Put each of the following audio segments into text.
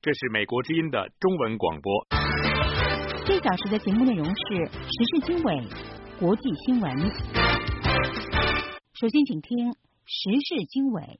这是美国之音的中文广播。 这小时的节目内容是时事经纬、国际新闻。首先请听时事经纬。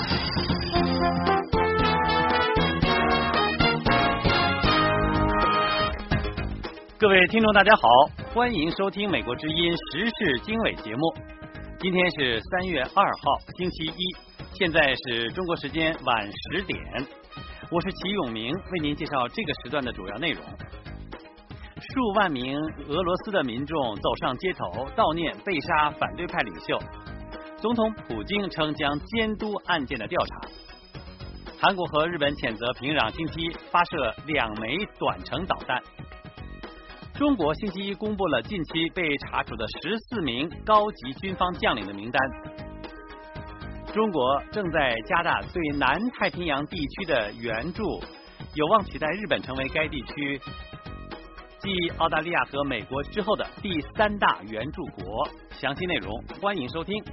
各位听众大家好，欢迎收听美国之音时事经纬节目。今天是3月2号星期一，现在是中国时间晚10点。我是齐永明，为您介绍这个时段的主要内容。数万名俄罗斯的民众走上街头悼念被杀反对派领袖，总统普京称将监督案件的调查。韩国和日本谴责平壤星期发射2枚短程导弹。中国星期一公布了近期被查处的14名高级军方将领的名单。中国正在加大对南太平洋地区的援助，有望取代日本成为该地区继澳大利亚和美国之后的第3大援助国。详细内容欢迎收听。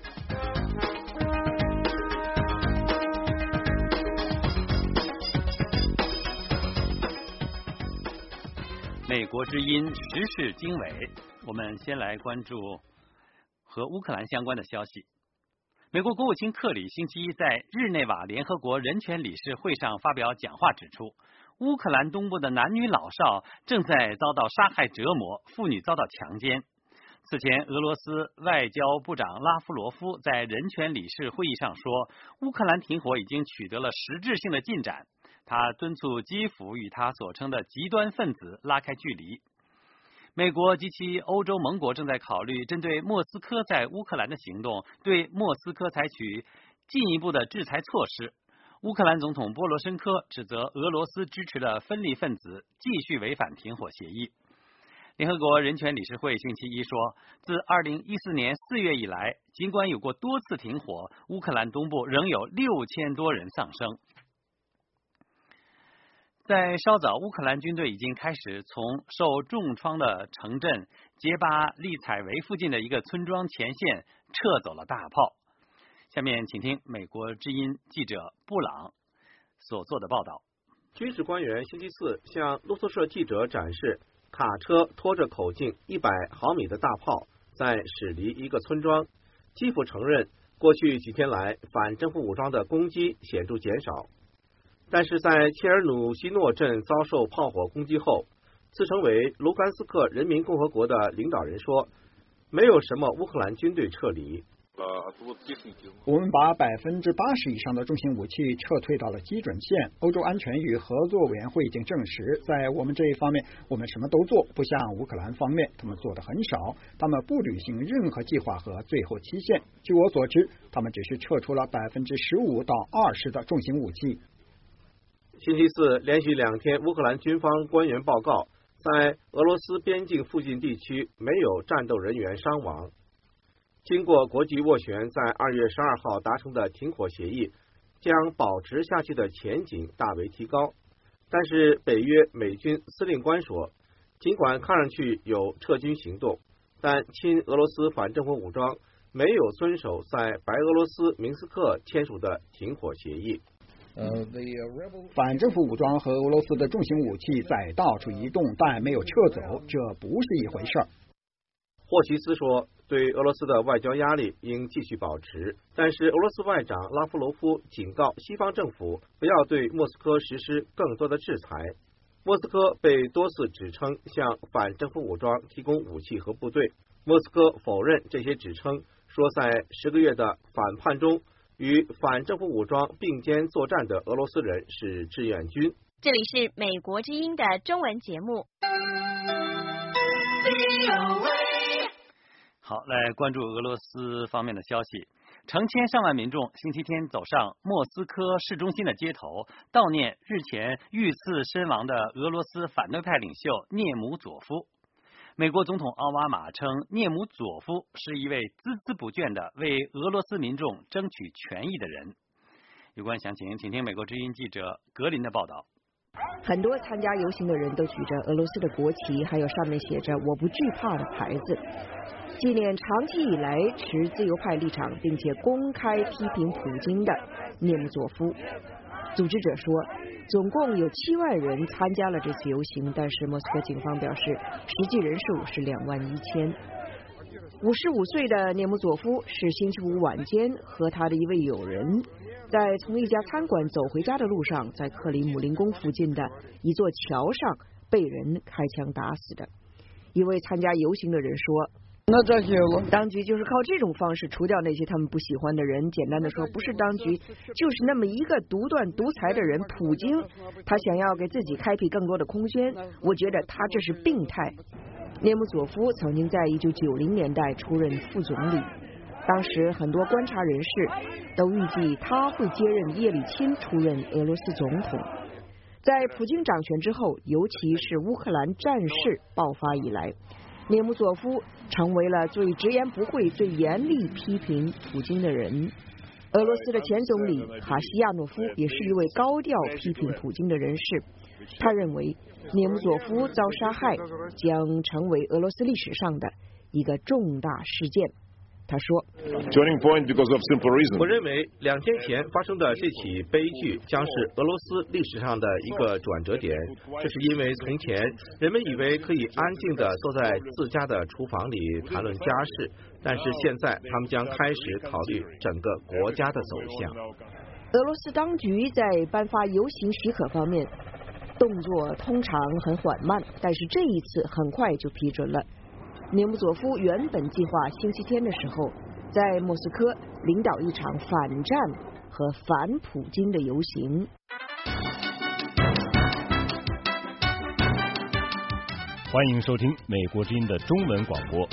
美国之音时事经纬，我们先来关注和乌克兰相关的消息。美国国务卿克里星期一在日内瓦联合国人权理事会上发表讲话，指出乌克兰东部的男女老少正在遭到杀害折磨，妇女遭到强奸。此前，俄罗斯外交部长拉夫罗夫在人权理事会议上说，乌克兰停火已经取得了实质性的进展。他敦促基辅与他所称的极端分子拉开距离。美国及其欧洲盟国正在考虑针对莫斯科在乌克兰的行动，对莫斯科采取进一步的制裁措施。乌克兰总统波罗申科指责俄罗斯支持的分离分子继续违反停火协议。联合国人权理事会星期一说，自2014年4月以来，尽管有过多次停火，乌克兰东部仍有6000多人丧生。在稍早，乌克兰军队已经开始从受重创的城镇杰巴利采维附近的一个村庄前线撤走了大炮。下面请听美国之音记者布朗所做的报道。 军事官员星期四向路透社记者展示卡车拖着口径100毫米的大炮在驶离一个村庄。基辅承认，过去几天来反政府武装的攻击显著减少。但是在切尔努西诺镇遭受炮火攻击后，自称为卢甘斯克人民共和国的领导人说，没有什么乌克兰军队撤离。 我们把80%以上的重型武器撤退到了基准线。欧洲安全与合作委员会已经证实，在我们这一方面，我们什么都做，不像乌克兰方面，他们做的很少，他们不履行任何计划和最后期限。据我所知，他们只是撤出了15%到20%的重型武器。 星期四，连续2天，乌克兰军方官员报告，在俄罗斯边境附近地区没有战斗人员伤亡。经过国际斡旋，在2月12号达成的停火协议将保持下去的前景大为提高。但是北约美军司令官说，尽管看上去有撤军行动，但亲俄罗斯反政府武装没有遵守在白俄罗斯明斯克签署的停火协议。 反政府武装和俄罗斯的重型武器在到处移动，但没有撤走，这不是一回事儿。 霍奇斯说，对俄罗斯的外交压力应继续保持，但是俄罗斯外长拉夫罗夫警告西方政府不要对莫斯科实施更多的制裁。莫斯科被多次指称向反政府武装提供武器和部队，莫斯科否认这些指称，说在10个月的反叛中，与反政府武装并肩作战的俄罗斯人是志愿军。 这里是美国之音的中文节目。 好，来关注俄罗斯方面的消息。成千上万民众星期天走上莫斯科市中心的街头，悼念日前遇刺身亡的俄罗斯反对派领袖涅姆佐夫。美国总统奥巴马称，涅姆佐夫是一位孜孜不倦的为俄罗斯民众争取权益的人。有关详情，请听美国之音记者格林的报道。 很多参加游行的人都举着俄罗斯的国旗，还有上面写着我不惧怕的牌子，纪念长期以来持自由派立场并且公开批评普京的涅姆佐夫。 组织者说，总共有7万人参加了这次游行，但是莫斯科警方表示，实际人数是21000。55岁的涅姆佐夫是星期五晚间和他的一位友人在从一家餐馆走回家的路上，在克里姆林宫附近的一座桥上被人开枪打死的。一位参加游行的人说，当局就是靠这种方式除掉那些他们不喜欢的人。简单的说，不是当局，就是那么一个独断独裁的人普京，他想要给自己开辟更多的空间。我觉得他这是病态。涅姆佐夫曾经在1990年代出任副总理，当时很多观察人士都预计他会接任叶利钦出任俄罗斯总统。在普京掌权之后，尤其是乌克兰战事爆发以来，涅姆佐夫成为了最直言不讳、最严厉批评普京的人。俄罗斯的前总理卡西亚诺夫也是一位高调批评普京的人士。他认为涅姆佐夫遭杀害将成为俄罗斯历史上的一个重大事件。他说， 我认为2天前发生的这起悲剧将是俄罗斯历史上的一个转折点。这是因为从前人们以为可以安静地坐在自家的厨房里谈论家事，但是现在他们将开始考虑整个国家的走向。 俄罗斯当局在颁发游行许可方面动作通常很缓慢，但是这一次很快就批准了。涅姆佐夫原本计划星期天的时候在莫斯科领导一场反战和反普京的游行。 欢迎收听美国之音的中文广播。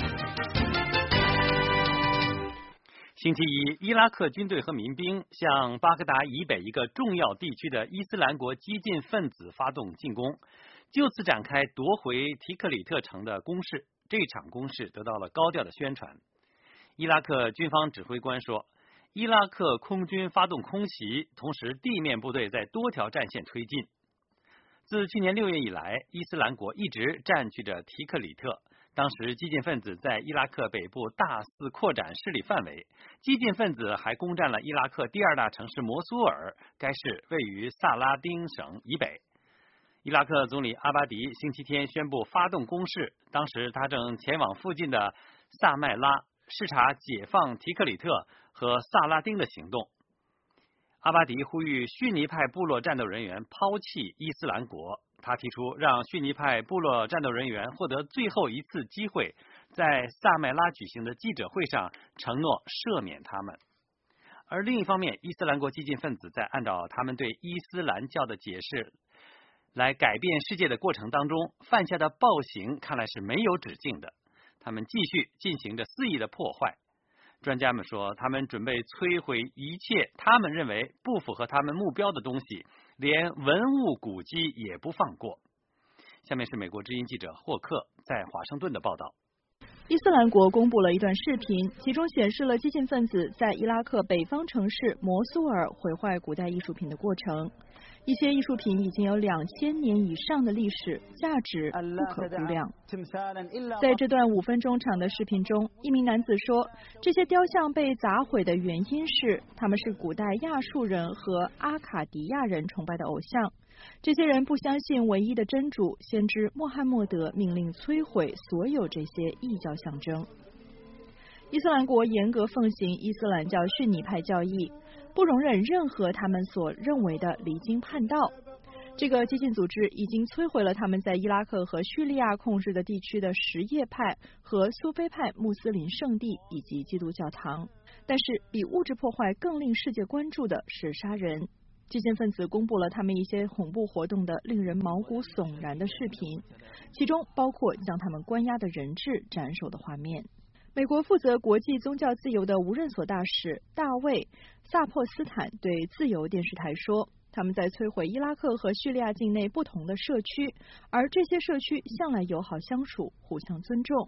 星期一，伊拉克军队和民兵向巴格达以北一个重要地区的伊斯兰国激进分子发动进攻，就此展开夺回提克里特城的攻势。这场攻势得到了高调的宣传。伊拉克军方指挥官说，伊拉克空军发动空袭，同时地面部队在多条战线推进。自去年6月以来，伊斯兰国一直占据着提克里特。当时激进分子在伊拉克北部大肆扩展势力范围，激进分子还攻占了伊拉克第2大城市摩苏尔，该市位于萨拉丁省以北。伊拉克总理阿巴迪星期天宣布发动攻势，当时他正前往附近的萨麦拉视察解放提克里特和萨拉丁的行动。阿巴迪呼吁逊尼派部落战斗人员抛弃伊斯兰国，他提出让逊尼派部落战斗人员获得最后一次机会，在萨麦拉举行的记者会上承诺赦免他们。而另一方面，伊斯兰国激进分子在按照他们对伊斯兰教的解释来改变世界的过程当中，犯下的暴行看来是没有止境的，他们继续进行着肆意的破坏。专家们说，他们准备摧毁一切他们认为不符合他们目标的东西，连文物古迹也不放过。下面是美国之音记者霍克在华盛顿的报道。 伊斯兰国公布了一段视频，其中显示了激进分子在伊拉克北方城市摩苏尔毁坏古代艺术品的过程。一些艺术品已经有2000年以上的历史，价值不可估量。在这段5分钟长的视频中，一名男子说，这些雕像被砸毁的原因是他们是古代亚述人和阿卡迪亚人崇拜的偶像。这些人不相信唯一的真主先知穆罕默德，命令摧毁所有这些异教象征。伊斯兰国严格奉行伊斯兰教逊尼派教义，不容忍任何他们所认为的离经叛道。这个激进组织已经摧毁了他们在伊拉克和叙利亚控制的地区的什叶派和苏菲派穆斯林圣地以及基督教堂。但是比物质破坏更令世界关注的是杀人。激进分子公布了他们一些恐怖活动的令人毛骨悚然的视频，其中包括将他们关押的人质斩首的画面。美国负责国际宗教自由的无任所大使大卫·萨珀斯坦对自由电视台说，他们在摧毁伊拉克和叙利亚境内不同的社区，而这些社区向来友好相处，互相尊重。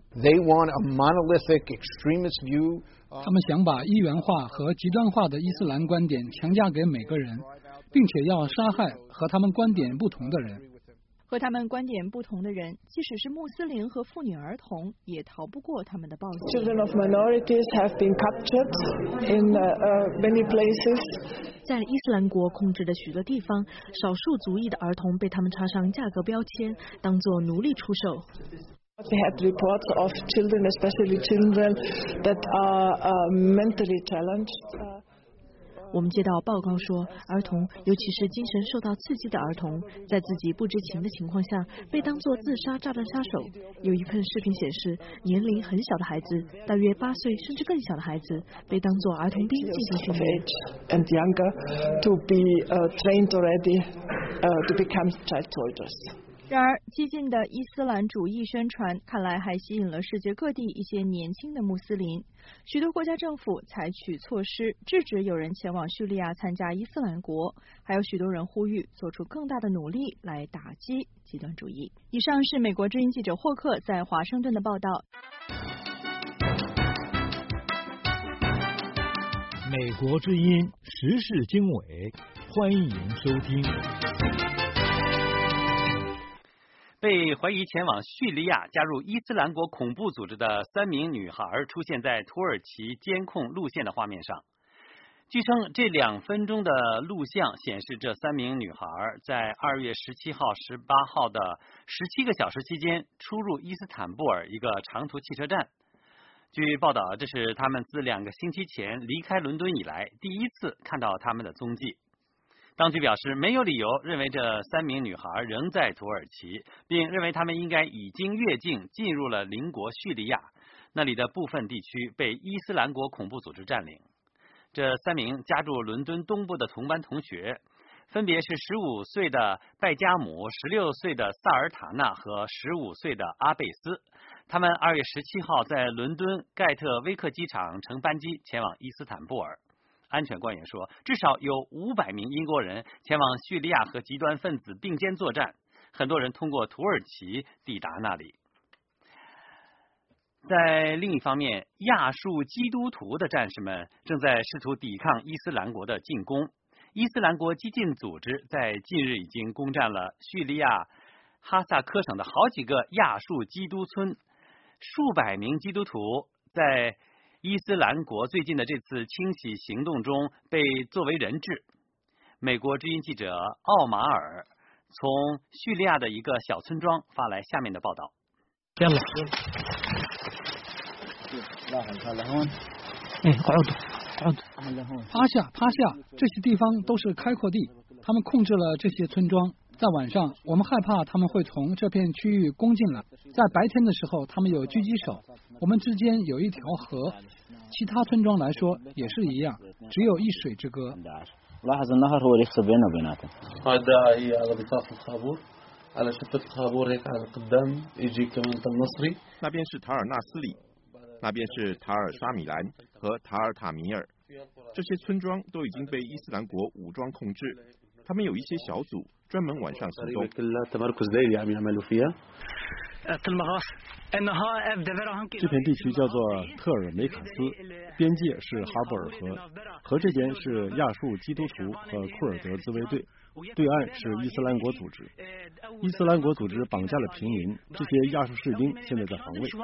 他们想把一元化和极端化的伊斯兰观点强加给每个人，并且要杀害和他们观点不同的人。 和和他们观点不同的人，即使是穆斯林和妇女儿童，也逃不过他们的暴力。 Children of minorities have been captured in many places. 在伊斯兰国控制的许多地方，少数族裔的儿童被他们插上价格标签，当作奴隶出售。 We had reports of children, especially children that are mentally challenged. 我们接到报告说，儿童，尤其是精神受到刺激的儿童，在自己不知情的情况下，被当作自杀炸弹杀手。有一份视频显示，年龄很小的孩子，大约8岁甚至更小的孩子，被当作儿童兵进行训练。 And younger to be trained already to become child soldiers. 然而，激进的伊斯兰主义宣传看来还吸引了世界各地一些年轻的穆斯林。许多国家政府采取措施制止有人前往叙利亚参加伊斯兰国，还有许多人呼吁做出更大的努力来打击极端主义。以上是美国之音记者霍克在华盛顿的报道。 美国之音时事经纬，欢迎收听。 被怀疑前往叙利亚加入伊斯兰国恐怖组织的3名女孩出现在土耳其监控录线的画面上。据称，这2分钟的录像显示，这3名女孩在2月17号、18号的17个小时期间出入伊斯坦布尔一个长途汽车站。据报道，这是他们自2个星期前离开伦敦以来第一次看到他们的踪迹。当局表示，没有理由认为这3名女孩仍在土耳其，并认为她们应该已经越境进入了邻国叙利亚，那里的部分地区被伊斯兰国恐怖组织占领。这3名家住伦敦东部的同班同学，分别是15岁的拜加姆、16岁的萨尔塔纳和15岁的阿贝斯。他们2月17号在伦敦盖特威克机场乘班机前往伊斯坦布尔。安全官员说，至少有500名英国人前往叙利亚和极端分子并肩作战，很多人通过土耳其抵达那里。在另一方面，亚述基督徒的战士们正在试图抵抗伊斯兰国的进攻。伊斯兰国激进组织在近日已经攻占了叙利亚哈萨克省的好几个亚述基督村，数百名基督徒在伊斯兰国最近的这次清洗行动中被作为人质。美国之音记者奥马尔从叙利亚的一个小村庄发来下面的报道。 趴下，这些地方都是开阔地，他们控制了这些村庄。在晚上，我们害怕他们会从这片区域攻进来。在白天的时候，他们有狙击手。我们之间有一条河，其他村庄来说也是一样，只有一水之隔。 那边是塔尔纳斯里，那边是塔尔沙米兰和塔尔塔米尔，这些村庄都已经被伊斯兰国武装控制。他们有一些小组专门晚上行动。 这片地区叫做特尔梅卡斯，边界是哈布尔河，河这边是亚述基督徒和库尔德自卫队，对岸是伊斯兰国组织。伊斯兰国组织绑架了平民，这些亚述士兵现在在防卫。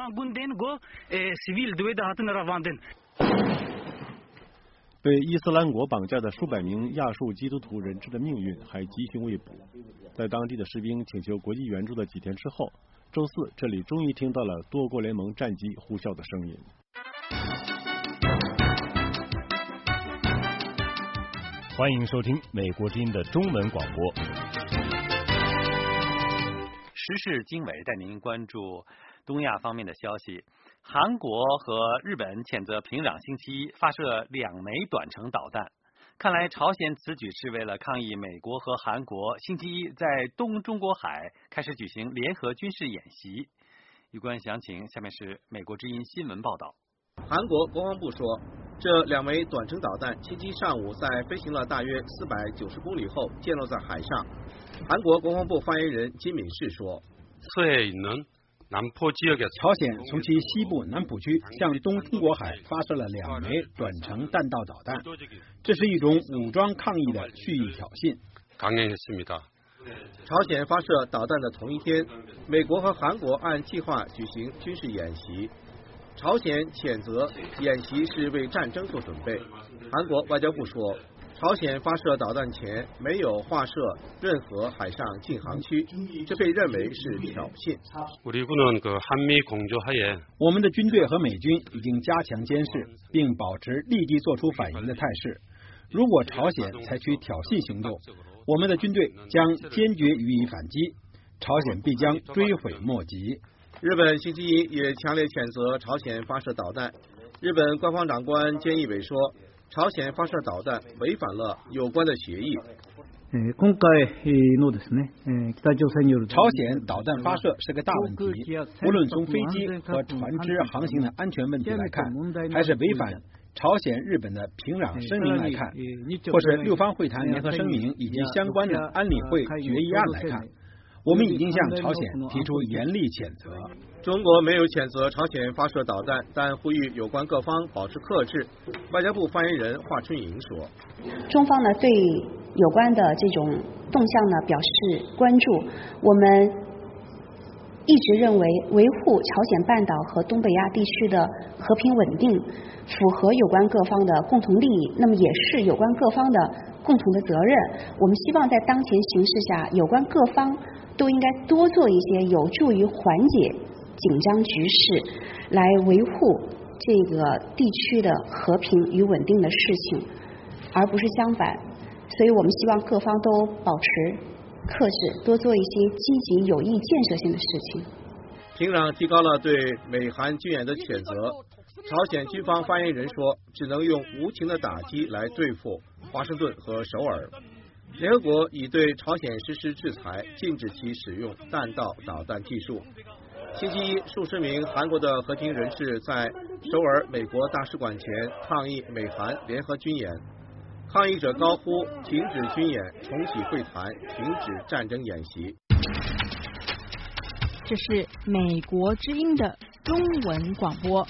被伊斯兰国绑架的数百名亚述基督徒人质的命运还鸡胸未卜。在当地的士兵请求国际援助的几天之后，周四这里终于听到了多国联盟战机呼啸的声音。 欢迎收听美国之音的中文广播。 时事经纬带您关注东亚方面的消息。韩国和日本谴责平壤星期一发射2枚短程导弹，看来朝鲜此举是为了抗议美国和韩国星期一在东中国海开始举行联合军事演习。有关详情，下面是美国之音新闻报道。 韩国国防部说，这2枚短程导弹星期上午在飞行了大约490公里后溅落在海上。韩国国防部发言人金敏世说， 朝鲜从其西部南浦区向东中国海发射了2枚短程弹道导弹，这是一种武装抗议的蓄意挑衅。 朝鲜发射导弹的同一天，美国和韩国按计划举行军事演习。朝鲜谴责演习是为战争做准备。韩国外交部说，朝鲜发射导弹前没有划设任何海上禁航区，这被认为是挑衅。 我们的军队和美军已经加强监视，并保持立即做出反应的态势。如果朝鲜采取挑衅行动，我们的军队将坚决予以反击，朝鲜必将追悔莫及。 日本星期一也强烈谴责朝鲜发射导弹。日本官方长官菅义伟说，朝鲜发射导弹违反了有关的协议。 朝鲜导弹发射是个大问题，无论从飞机和船只航行的安全问题来看，还是违反朝鲜日本的平壤声明来看，或是六方会谈联合声明以及相关的安理会决议案来看，我们已经向朝鲜提出严厉谴责。 中国没有谴责朝鲜发射导弹，但呼吁有关各方保持克制。外交部发言人华春莹说， 中方呢对有关的这种动向呢表示关注，我们一直认为维护朝鲜半岛和东北亚地区的和平稳定符合有关各方的共同利益，那么也是有关各方的共同的责任。我们希望在当前形势下，有关各方都应该多做一些有助于缓解紧张局势，来维护这个地区的和平与稳定的事情，而不是相反。所以我们希望各方都保持克制，多做一些积极有益建设性的事情。 平壤提高了对美韩军演的谴责。朝鲜军方发言人说，只能用无情的打击来对付华盛顿和首尔。联合国已对朝鲜实施制裁，禁止其使用弹道导弹技术。星期一，数十名韩国的和平人士在首尔美国大使馆前抗议美韩联合军演。抗议者高呼停止军演，重启会谈，停止战争演习。 这是美国之音的中文广播。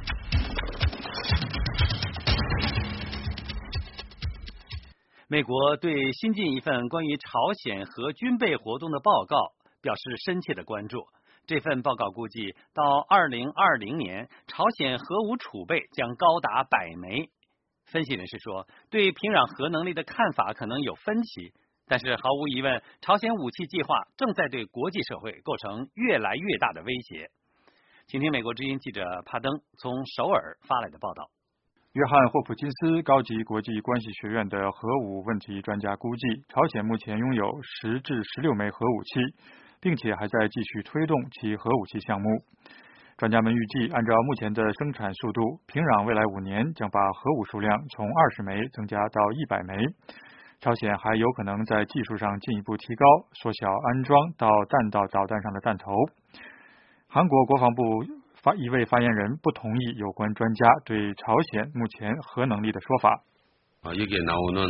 美国对新近一份关于朝鲜核军备活动的报告表示深切的关注。这份报告估计，到2020年，朝鲜核武储备将高达100枚。分析人士说，对平壤核能力的看法可能有分歧，但是毫无疑问，朝鲜武器计划正在对国际社会构成越来越大的威胁。请听美国之音记者帕登从首尔发来的报道。 约翰霍普金斯高级国际关系学院的核武问题专家估计，朝鲜目前拥有10至16枚核武器，并且还在继续推动其核武器项目。专家们预计，按照目前的生产速度，平壤未来5年将把核武数量从20枚增加到100枚。朝鲜还有可能在技术上进一步提高，缩小安装到弹道导弹上的弹头。韩国国防部一位发言人不同意有关专家对朝鲜目前核能力的说法。 여기에 나오는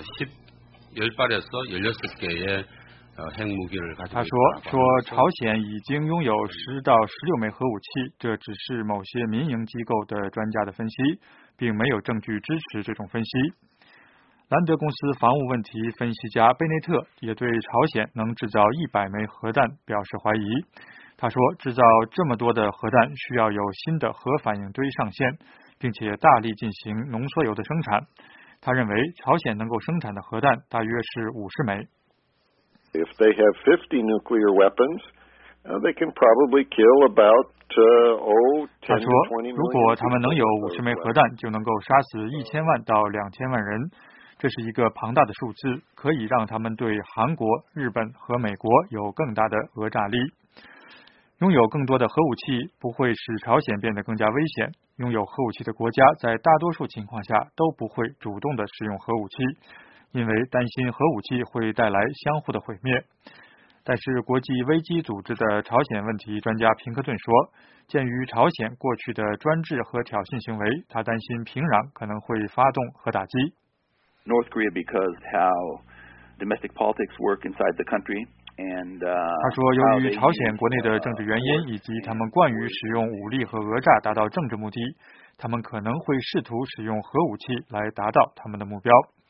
10발에서 16개의 他说朝鲜已经拥有10到16枚核武器，这只是某些民营机构的专家的分析，并没有证据支持这种分析。兰德公司防务问题分析家贝内特也对朝鲜能制造100枚核弹表示怀疑。他说，制造这么多的核弹需要有新的核反应堆上线，并且大力进行浓缩铀的生产。他认为朝鲜能够生产的核弹大约是50枚。 If they have 50 nuclear weapons, they can probably kill about 他说，如果他们能有50枚核弹，就能够杀死1000万到2000万人。这是一个庞大的数字，可以让他们对韩国、日本和美国有更大的讹诈力。拥有更多的核武器不会使朝鲜变得更加危险。拥有核武器的国家在大多数情况下都不会主动的使用核武器，因为担心核武器会带来相互的毁灭。但是国际危机组织的朝鲜问题专家平克顿说，鉴于朝鲜过去的专制和挑衅行为，他担心平壤可能会发动核打击。 North Korea because how domestic politics work inside the country. 他说，由于朝鲜国内的政治原因以及他们惯于使用武力和讹诈达到政治目的，他们可能会试图使用核武器来达到他们的目标。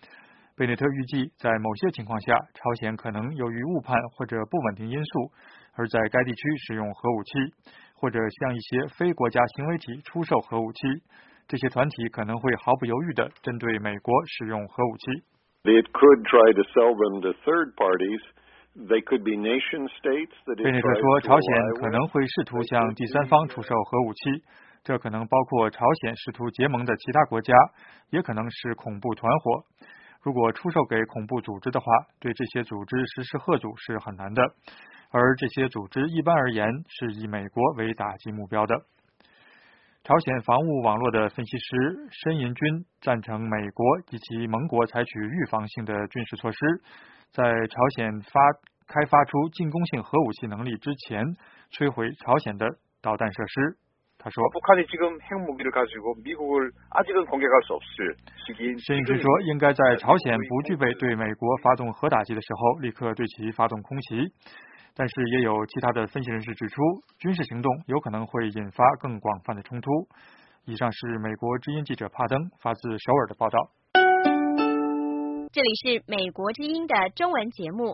贝内特预计，在某些情况下，朝鲜可能由于误判或者不稳定因素，而在该地区使用核武器，或者向一些非国家行为体出售核武器。这些团体可能会毫不犹豫地针对美国使用核武器。 It could try to sell them to third parties. They could be nation states that it 贝内特 tries 说， to 朝鲜 ally 可能会试图向第三方出售核武器，这可能包括朝鲜试图结盟的其他国家，也可能是恐怖团伙。如果出售给恐怖组织的话，对这些组织实施吓阻是很难的，而这些组织一般而言是以美国为打击目标的。朝鲜防务网络的分析师申银军赞成美国及其盟国采取预防性的军事措施，在朝鲜开发出进攻性核武器能力之前，摧毁朝鲜的导弹设施。他说，申银军说，应该在朝鲜不具备对美国发动核打击的时候，立刻对其发动空袭。但是也有其他的分析人士指出，军事行动有可能会引发更广泛的冲突。以上是美国之音记者帕登发自首尔的报道。 这里是美国之音的中文节目。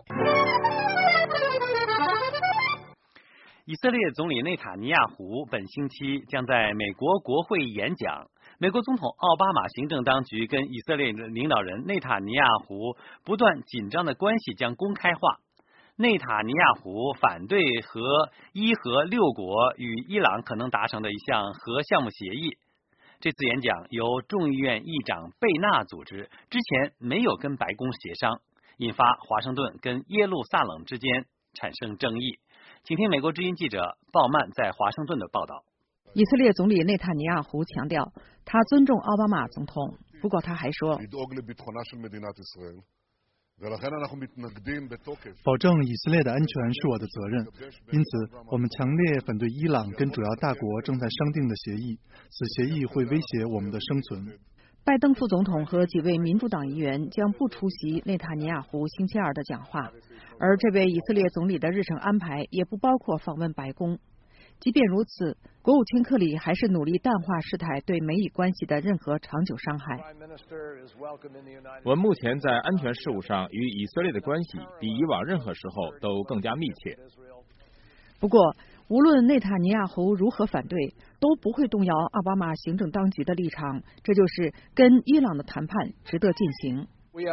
以色列总理内塔尼亚胡本星期将在美国国会演讲。美国总统奥巴马行政当局跟以色列领导人内塔尼亚胡不断紧张的关系将公开化。内塔尼亚胡反对和6国与伊朗可能达成的一项核项目协议。这次演讲由众议院议长贝纳组织，之前没有跟白宫协商，引发华盛顿跟耶路撒冷之间产生争议。请听美国之音记者鲍曼在华盛顿的报道。 以色列总理内塔尼亚胡强调，他尊重奥巴马总统，不过他还说， 保证以色列的安全是我的责任，因此我们强烈反对伊朗跟主要大国正在商定的协议，此协议会威胁我们的生存。 拜登副总统和几位民主党议员将不出席内塔尼亚胡星期二的讲话，而这位以色列总理的日程安排也不包括访问白宫。即便如此，国务卿克里还是努力淡化事态对美以关系的任何长久伤害。 我们目前在安全事务上与以色列的关系比以往任何时候都更加密切。 不过，无论内塔尼亚胡如何反对，都不会动摇奥巴马行政当局的立场，这就是跟伊朗的谈判值得进行。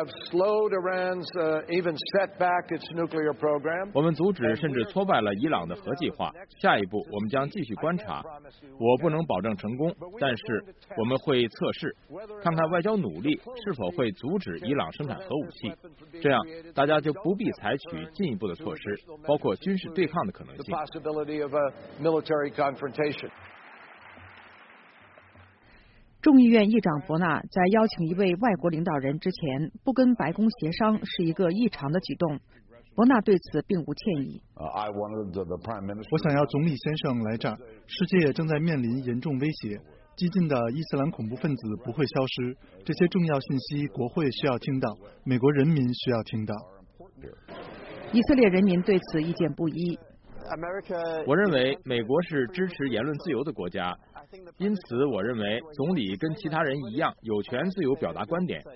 我们阻止甚至挫败了伊朗的核计划。下一步，我们将继续观察。我不能保证成功，但是我们会测试，看看外交努力是否会阻止伊朗生产核武器。这样，大家就不必采取进一步的措施，包括军事对抗的可能性。 众议院议长伯纳在邀请一位外国领导人之前，不跟白宫协商是一个异常的举动。伯纳对此并无歉意。 我想要总理先生来这儿。世界正在面临严重威胁，激进的伊斯兰恐怖分子不会消失。这些重要信息，国会需要听到，美国人民需要听到。 以色列人民对此意见不一。 我认为美国是支持言论自由的国家，因此我认为总理跟其他人一样有权自由表达观点。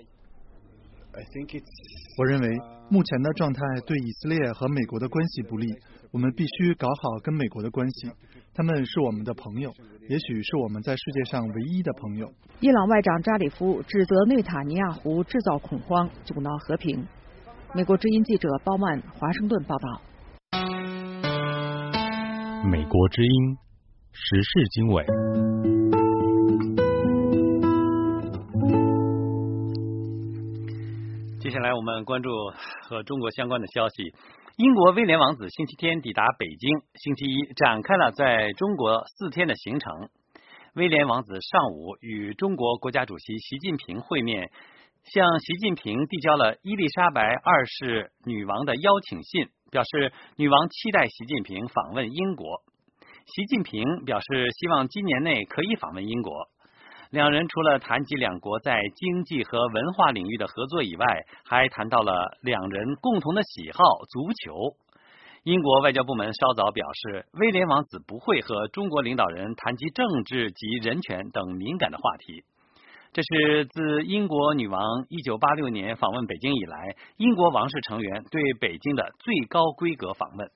我认为目前的状态对以色列和美国的关系不利，我们必须搞好跟美国的关系，他们是我们的朋友，也许是我们在世界上唯一的朋友。 伊朗外长扎里夫指责内塔尼亚胡制造恐慌，阻挠和平。美国之音记者包曼华盛顿报道。 美国之音时事经纬。 接下来我们关注和中国相关的消息。英国威廉王子星期天抵达北京，星期一展开了在中国4天的行程。威廉王子上午与中国国家主席习近平会面，向习近平递交了伊丽莎白2世女王的邀请信，表示女王期待习近平访问英国。习近平表示希望今年内可以访问英国。两人除了谈及两国在经济和文化领域的合作以外，还谈到了两人共同的喜好足球。英国外交部门稍早表示，威廉王子不会和中国领导人谈及政治及人权等敏感的话题。 这是自英国女王1986年访问北京以来，英国王室成员对北京的最高规格访问。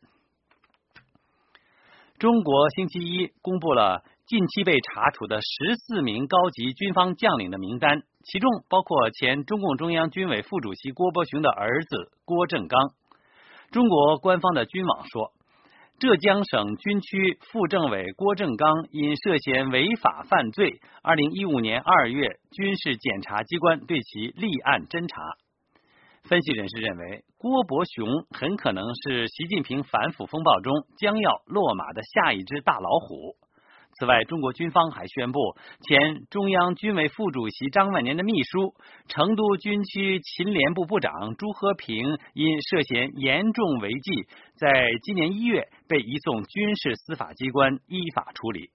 中国星期一公布了近期被查处的14名高级军方将领的名单，其中包括前中共中央军委副主席郭伯雄的儿子郭正刚。中国官方的军网说，浙江省军区副政委郭正刚因涉嫌违法犯罪，2015年2月，军事检察机关对其立案侦查。分析人士认为，郭伯雄很可能是习近平反腐风暴中将要落马的下一只大老虎。此外，中国军方还宣布，前中央军委副主席张万年的秘书、成都军区勤联部部长朱和平因涉嫌严重违纪，在今年1月被移送军事司法机关依法处理。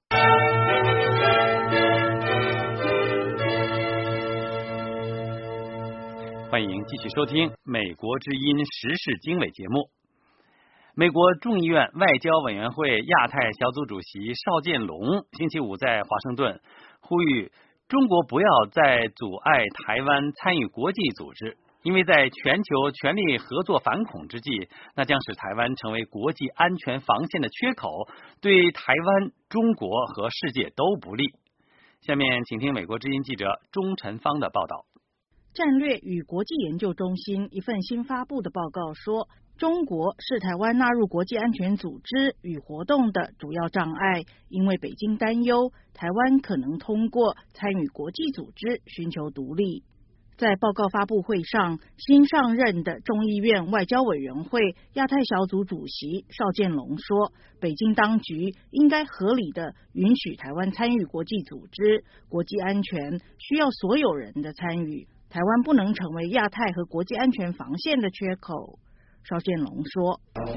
欢迎继续收听《美国之音时事经纬》节目。美国众议院外交委员会亚太小组主席邵建龙星期五在华盛顿呼吁中国不要再阻碍台湾参与国际组织，因为在全球全力合作反恐之际，那将使台湾成为国际安全防线的缺口，对台湾、中国和世界都不利。下面请听美国之音记者钟晨芳的报道。 战略与国际研究中心一份新发布的报告说，中国是台湾纳入国际安全组织与活动的主要障碍，因为北京担忧台湾可能通过参与国际组织寻求独立。在报告发布会上，新上任的众议院外交委员会亚太小组主席邵建龙说，北京当局应该合理的允许台湾参与国际组织，国际安全需要所有人的参与，台湾不能成为亚太和国际安全防线的缺口。邵建龙说，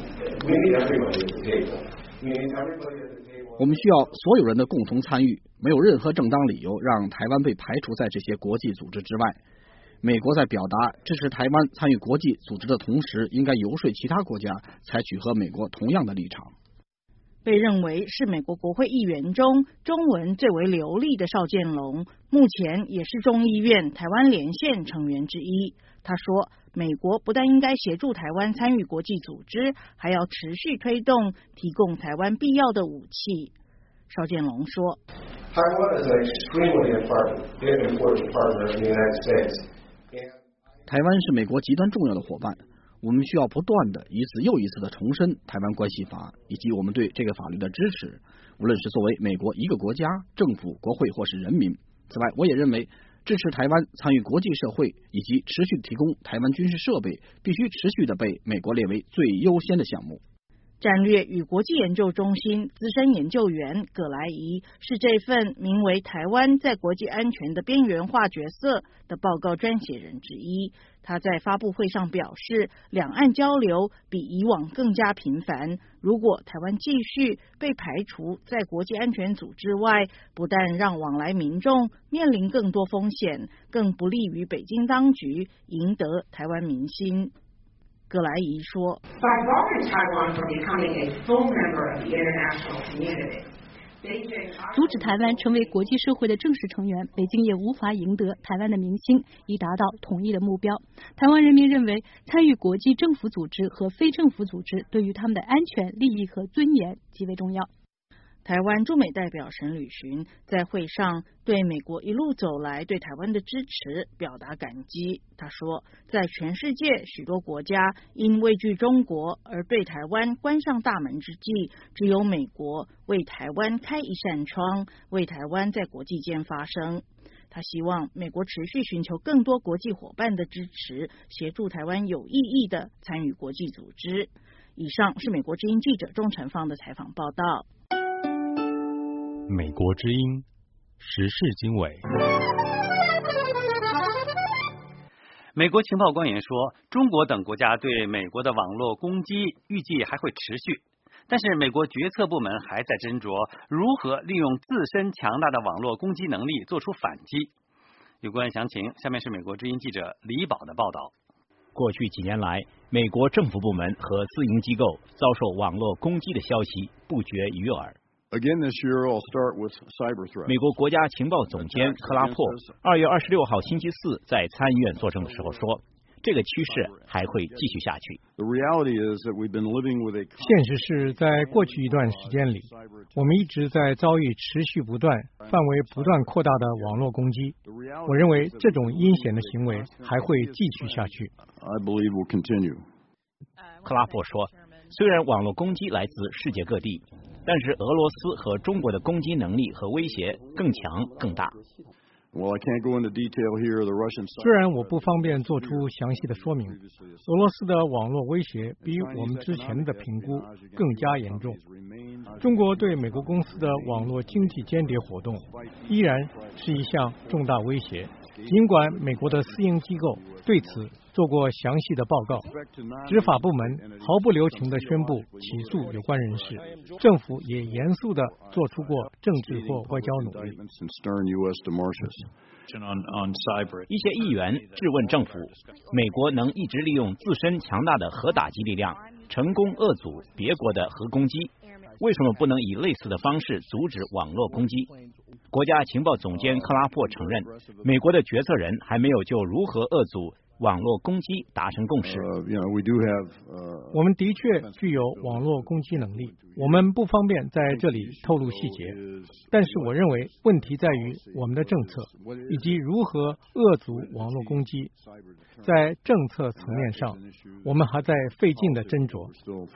我们需要所有人的共同参与，没有任何正当理由让台湾被排除在这些国际组织之外。美国在表达支持台湾参与国际组织的同时，应该游说其他国家采取和美国同样的立场。 被认为是美国国会议员中中文最为流利的邵建龙，目前也是众议院台湾连线成员之一。他说，美国不但应该协助台湾参与国际组织，还要持续推动提供台湾必要的武器。邵建龙说， 台湾是美国极端重要的伙伴，我们需要不断的一次又一次的重申台湾关系法以及我们对这个法律的支持，无论是作为美国一个国家、政府、国会或是人民。此外，我也认为支持台湾参与国际社会以及持续提供台湾军事设备必须持续的被美国列为最优先的项目。 战略与国际研究中心资深研究员葛莱仪是这份名为《台湾在国际安全的边缘化角色》的报告撰写人之一。他在发布会上表示，两岸交流比以往更加频繁。如果台湾继续被排除在国际安全组织外，不但让往来民众面临更多风险，更不利于北京当局赢得台湾民心。葛莱仪说， 阻止台湾成为国际社会的正式成员，北京也无法赢得台湾的民心，以达到统一的目标。台湾人民认为，参与国际政府组织和非政府组织对于他们的安全、利益和尊严极为重要。 台湾驻美代表沈履询在会上对美国一路走来对台湾的支持表达感激。他说，在全世界许多国家因畏惧中国而对台湾关上大门之际，只有美国为台湾开一扇窗，为台湾在国际间发声。他希望美国持续寻求更多国际伙伴的支持，协助台湾有意义的参与国际组织。以上是美国之音记者钟晨芳的采访报道。 美国之音时事经纬。 美国情报官员说，中国等国家对美国的网络攻击预计还会持续，但是美国决策部门还在斟酌如何利用自身强大的网络攻击能力做出反击。有关详情，下面是美国之音记者李宝的报道。 过去几年来，美国政府部门和私营机构遭受网络攻击的消息不绝于耳。 美国国家情报总监克拉珀2月26号星期四在参议院作证的时候说，这个趋势还会继续下去。 现实是在过去一段时间里，我们一直在遭遇持续不断、范围不断扩大的网络攻击。我认为这种阴险的行为还会继续下去。 克拉珀说，虽然网络攻击来自世界各地，但是俄罗斯和中国的攻击能力和威胁更强更大。 虽然我不方便做出详细的说明，俄罗斯的网络威胁比我们之前的评估更加严重。中国对美国公司的网络经济间谍活动依然是一项重大威胁，尽管美国的私营机构对此做过详细的报告，执法部门毫不留情地宣布起诉有关人士，政府也严肃地做出过政治或外交努力。 一些议员质问政府，美国能一直利用自身强大的核打击力量，成功遏阻别国的核攻击，为什么不能以类似的方式阻止网络攻击？国家情报总监克拉珀承认，美国的决策人还没有就如何遏阻网络攻击达成共识。 我们的确具有网络攻击能力，我们不方便在这里透露细节，但是我认为问题在于我们的政策以及如何遏阻网络攻击。在政策层面上，我们还在费劲的斟酌。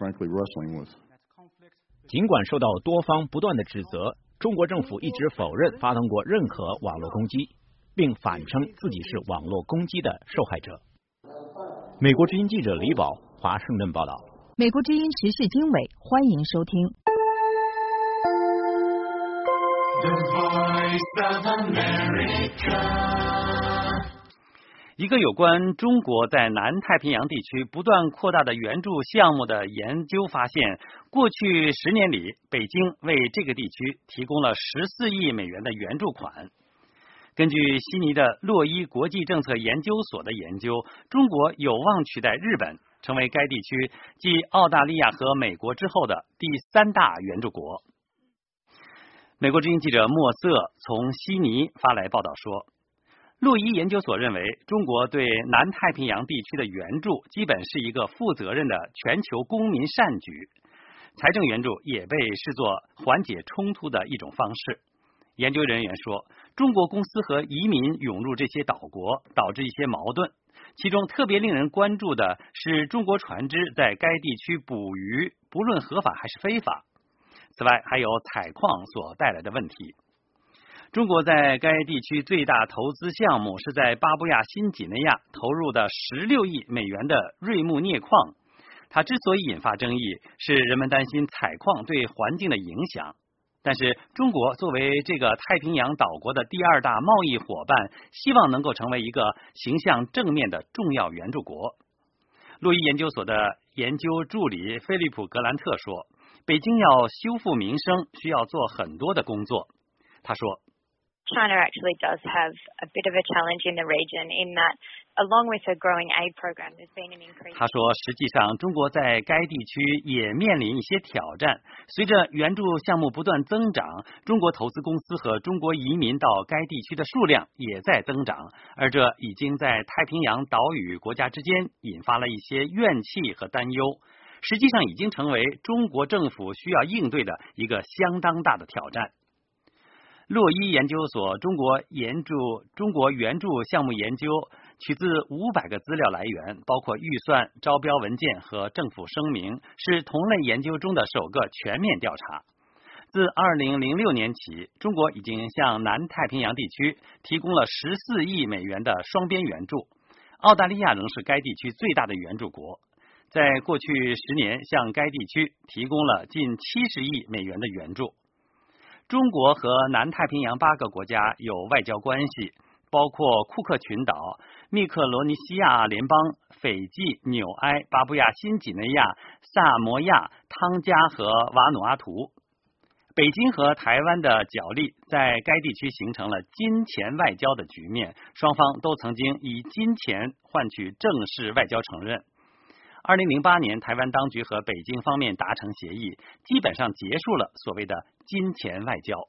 尽管受到多方不断的指责，中国政府一直否认发动过任何网络攻击，并反称自己是网络攻击的受害者。美国之音记者李宝，华盛顿报道。 美国之音时事经纬，欢迎收听。 一个有关中国在南太平洋地区不断扩大的援助项目的研究发现，过去10年里，北京为这个地区提供了14亿美元的援助款。根据悉尼的洛伊国际政策研究所的研究，中国有望取代日本，成为该地区继澳大利亚和美国之后的第3大援助国。美国之音记者莫瑟从悉尼发来报道说，洛伊研究所认为，中国对南太平洋地区的援助基本是一个负责任的全球公民善举，财政援助也被视作缓解冲突的一种方式。研究人员说，中国公司和移民涌入这些岛国，导致一些矛盾，其中特别令人关注的是中国船只在该地区捕鱼，不论合法还是非法。此外，还有采矿所带来的问题。中国在该地区最大投资项目是在巴布亚新几内亚投入的16亿美元的瑞木镍矿。它之所以引发争议，是人们担心采矿对环境的影响。但是中国作为这个太平洋岛国的第2大贸易伙伴，希望能够成为一个形象正面的重要援助国。洛伊研究所的研究助理菲利普·格兰特说，北京要修复民生，需要做很多的工作。他说， China actually does have a bit of a challenge in the region in that, along with a growing aid program, there's been an increase. 他说，实际上中国在该地区也面临一些挑战。随着援助项目不断增长，中国投资公司和中国移民到该地区的数量也在增长，而这已经在太平洋岛屿国家之间引发了一些怨气和担忧，实际上已经成为中国政府需要应对的一个相当大的挑战。洛伊研究所中国援助项目研究取自500个资料来源，包括预算、招标文件和政府声明，是同类研究中的首个全面调查。自2006年起，中国已经向南太平洋地区提供了14亿美元的双边援助，澳大利亚仍是该地区最大的援助国，在过去10年向该地区提供了近70亿美元的援助。中国和南太平洋8个国家有外交关系，包括库克群岛、密克罗尼西亚联邦、斐济、纽埃、巴布亚新几内亚、萨摩亚、汤加和瓦努阿图。北京和台湾的角力在该地区形成了金钱外交的局面，双方都曾经以金钱换取正式外交承认。 2008年，台湾当局和北京方面达成协议，基本上结束了所谓的金钱外交。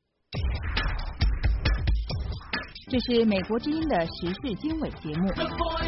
这是美国之音的时事经纬节目。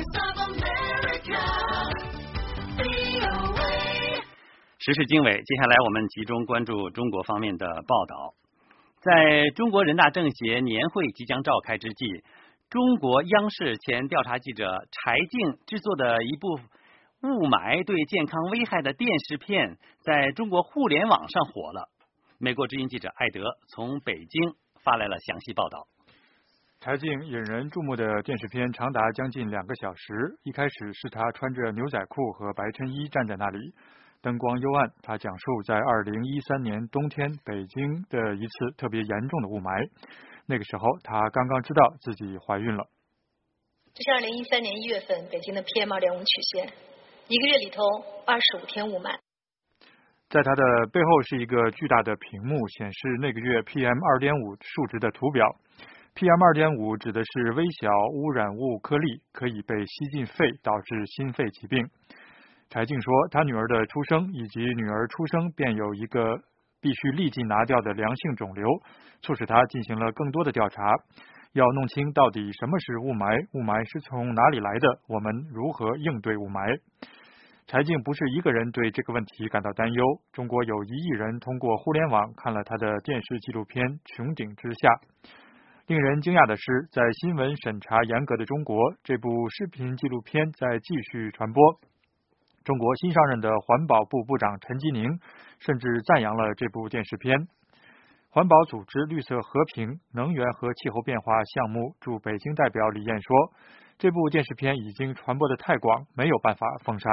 时事经纬，接下来我们集中关注中国方面的报道。在中国人大政协年会即将召开之际，中国央视前调查记者柴静制作的一部雾霾对健康危害的电视片，在中国互联网上火了。美国之音记者艾德从北京发来了详细报道。 柴静引人注目的电视片长达将近2个小时。一开始是他穿着牛仔裤和白衬衣站在那里，灯光幽暗。他讲述在2013年冬天北京的一次特别严重的雾霾。那个时候他刚刚知道自己怀孕了。 这是2013年1月份北京的 PM2.5 曲线，1个月里头25天雾霾。 在它的背后是一个巨大的屏幕，显示那个月 PM2.5 数值的图表。PM2.5 指的是微小污染物颗粒，可以被吸进肺，导致心肺疾病。柴静说，他女儿的出生以及女儿出生便有一个必须立即拿掉的良性肿瘤，促使他进行了更多的调查，要弄清到底什么是雾霾，雾霾是从哪里来的，我们如何应对雾霾。柴静不是一个人对这个问题感到担忧，中国有1亿人通过互联网看了他的电视纪录片《穹顶之下》。令人惊讶的是，在新闻审查严格的中国，这部视频纪录片在继续传播。中国新上任的环保部部长陈吉宁甚至赞扬了这部电视片。环保组织绿色和平能源和气候变化项目驻北京代表李艳说，这部电视片已经传播得太广，没有办法封杀。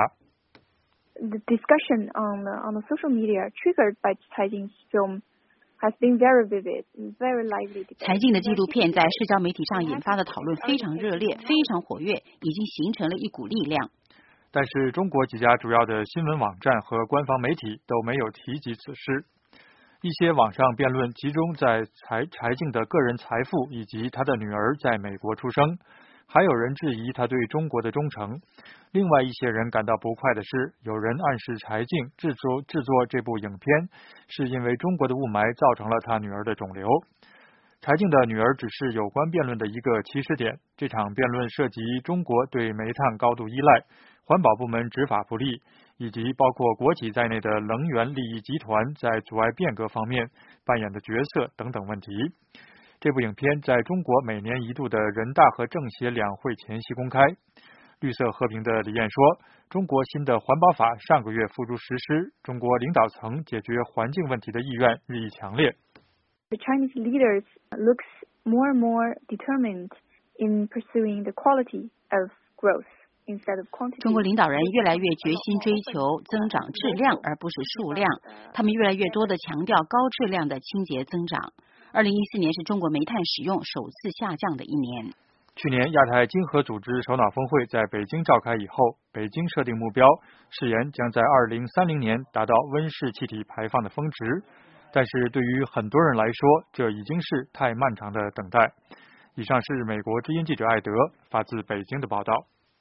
The discussion on the social media triggered by Cai Jing's film has been very vivid, very lively. 柴静的纪录片在社交媒体上引发的讨论非常热烈，非常活跃，已经形成了一股力量。 但是中国几家主要的新闻网站和官方媒体都没有提及此事。一些网上辩论集中在柴静的个人财富以及他的女儿在美国出生，还有人质疑他对中国的忠诚。另外一些人感到不快的是，有人暗示柴静制作这部影片是因为中国的雾霾造成了他女儿的肿瘤。柴静的女儿只是有关辩论的一个起始点。这场辩论涉及中国对煤炭高度依赖，环保部门执法不力，以及包括国企在内的能源利益集团在阻碍变革方面扮演的角色等等问题。这部影片在中国每年一度的人大和政协两会前夕公开。绿色和平的李艳说，中国新的环保法上个月付诸实施，中国领导层解决环境问题的意愿日益强烈。 The Chinese leaders looks more and more determined in pursuing the quality of growth instead of quantity. 中国领导人越来越决心追求增长质量而不是数量，他们越来越多地强调高质量的清洁增长。2014年是中国煤炭使用首次下降的一年。 去年亚太经合组织首脑峰会在北京召开以后，北京设定目标，誓言将在2030年达到温室气体排放的峰值。但是对于很多人来说，这已经是太漫长的等待。以上是美国之音记者艾德发自北京的报道。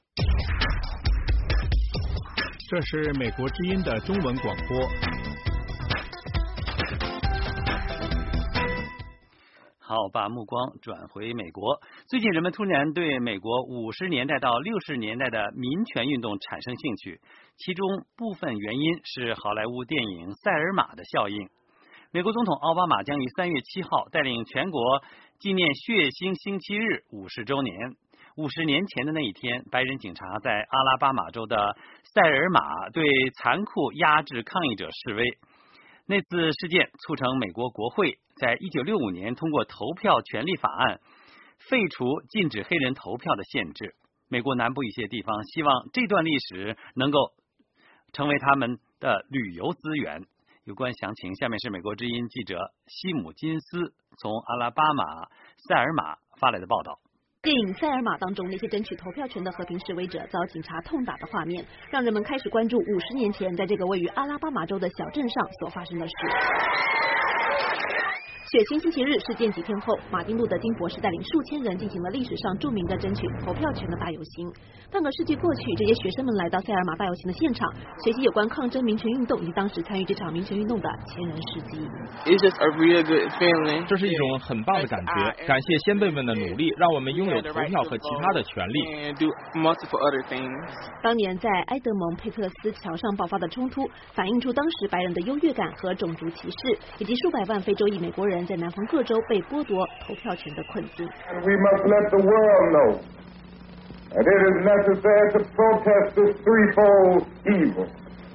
这是美国之音的中文广播。 好，把目光转回美国。最近人们突然对美国50年代到60年代的民权运动产生兴趣，其中部分原因是好莱坞电影《塞尔玛》的效应。美国总统奥巴马将于3月7号带领全国纪念血腥星期日50周年。50年前的那一天，白人警察在阿拉巴马州的塞尔玛对残酷压制抗议者示威。那次事件促成美国国会在1965年通过投票权利法案，废除禁止黑人投票的限制。美国南部一些地方希望这段历史能够成为他们的旅游资源。有关详情，下面是美国之音记者西姆金斯从阿拉巴马塞尔玛发来的报道。 电影《塞尔玛》当中那些争取投票权的和平示威者遭警察痛打的画面，让人们开始关注50年前在这个位于阿拉巴马州的小镇上所发生的事。 血腥星期日事件几天后，马丁路德金博士带领数千人进行了历史上著名的争取投票权的大游行。半个世纪过去，这些学生们来到塞尔玛大游行的现场，学习有关抗争民权运动以及当时参与这场民权运动的前人事迹。 这是一种很棒的感觉，感谢先辈们的努力，让我们拥有投票和其他的权利。 当年在埃德蒙佩特斯桥上爆发的冲突，反映出当时白人的优越感和种族歧视，以及数百万非洲裔美国人在南方各州被剥夺投票权的困境。 We must let the world know that it is necessary to protest this threefold evil.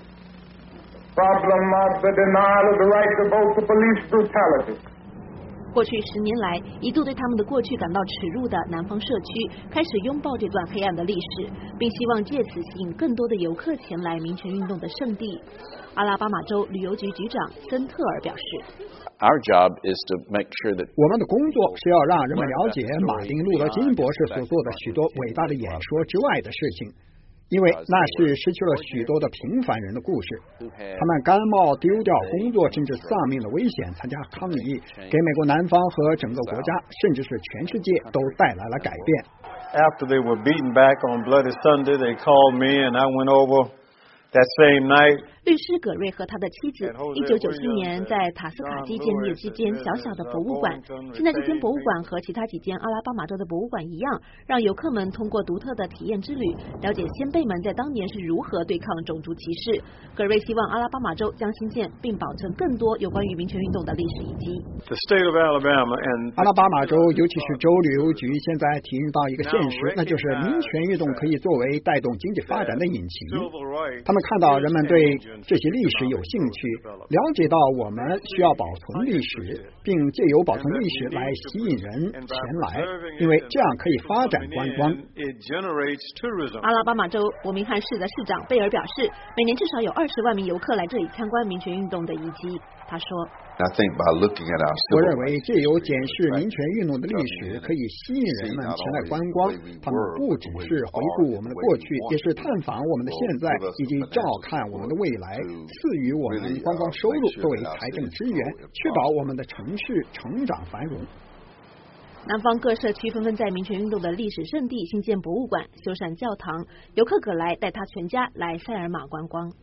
The problem of the denial of the right to vote to police brutality. 过去10年来，一度对他们的过去感到耻辱的南方社区开始拥抱这段黑暗的历史，并希望借此吸引更多的游客前来民权运动的圣地。阿拉巴马州旅游局局长森特尔表示 Our job is to make sure that 我们的工作是要让人们了解马丁路德金博士所做的许多伟大的演说之外的事情，因为那是失去了许多的平凡人的故事，他们甘冒丢掉工作甚至丧命的危险参加抗议，给美国南方和整个国家甚至是全世界都带来了改变。 After they were beaten back on Bloody Sunday, they called me and I went over that same night. 律师葛瑞和他的妻子1997年在塔斯卡基建立这间小小的博物馆。现在这间博物馆和其他几间阿拉巴马州的博物馆一样，让游客们通过独特的体验之旅，了解先辈们在当年是如何对抗种族歧视。葛瑞希望阿拉巴马州将新建并保存更多有关于民权运动的历史遗迹。 阿拉巴马州，尤其是州旅游局，现在体验到一个现实，那就是民权运动可以作为带动经济发展的引擎。他们看到人们对这些历史有兴趣，了解到我们需要保存历史，并借由保存历史来吸引人前来，因为这样可以发展观光。 阿拉巴马州伯明翰市的市长贝尔表示，每年至少有20万名游客来这里参观民权运动的遗迹。他说， 我认为借由检视民权运动的历史，可以吸引人们前来观光。他们不只是回顾我们的过去，也是探访我们的现在，以及照看我们的未来，赐予我们观光收入作为财政资源，确保我们的城市成长繁荣。 南方各社区纷纷在民权运动的历史圣地新建博物馆、修缮教堂。游客葛莱带他全家来塞尔玛观光。